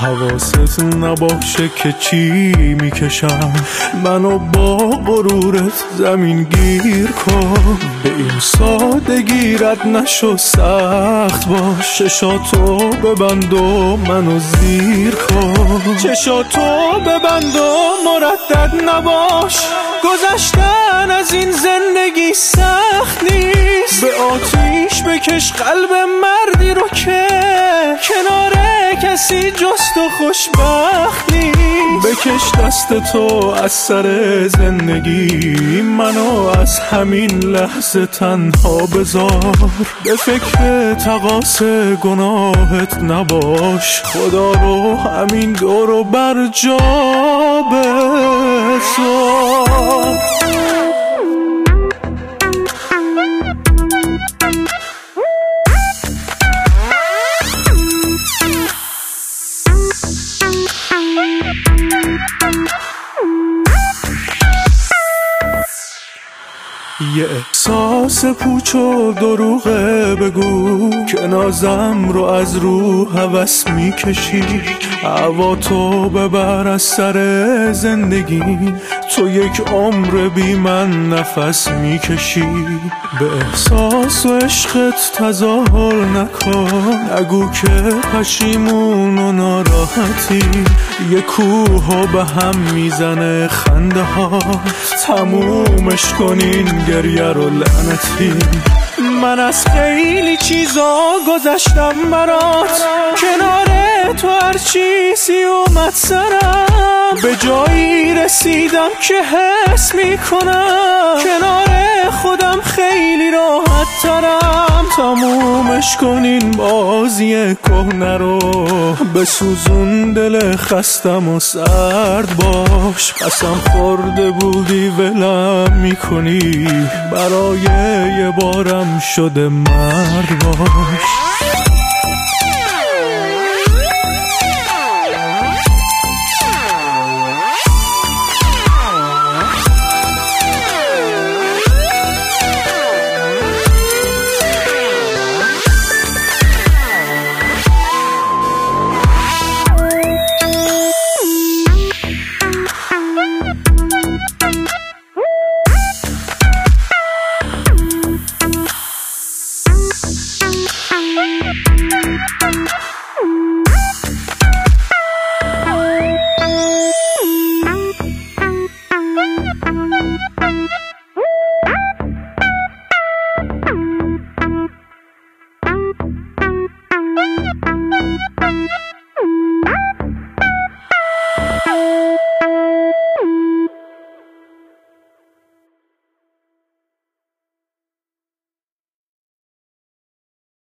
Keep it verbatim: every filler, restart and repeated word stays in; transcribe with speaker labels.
Speaker 1: حواست نباشه که چی میکشم، منو با غرورت زمین گیر کن. به این سادگی رد نشو، سخت باش. چشاتو ببند و منو زیر کن، چشاتو ببند و مردد نباش. گذشتن از این زندگی سخت نیست، به آتیش بکش قلب مردی رو که کنار کسی جز تو خوشبخت نیست. بکش دست تو از سر زندگی، منو از همین لحظه تنها بذار. به فکر تقاص گناهت نباش، خدا رو همین دورو بر جا بذار. یه احساس پوچ و دروغه بگو که نازم رو از رو هوس میکشی. هوا تو ببر از سر زندگی، تو یک عمر بی من نفس میکشی. به احساس و عشقت تظاهر نکن، نگو که پشیمون و ناراحتی. یه کوه به هم میزنه خنده ها، تمومش کنین گریه رو لعنتی. من از خیلی چیزا گذشتم برات، کنار تو هرچی سی اومد سرم. به جایی رسیدم که حس میکنم کنار خودم خیلی راحت ترم. تمومش کنین بازی کهنه رو، بسوزون دل خستم و سرد باش. قسم خورده بودی ولم میکنی، برای یه بارم شده مرد باش.
Speaker 2: Thank you.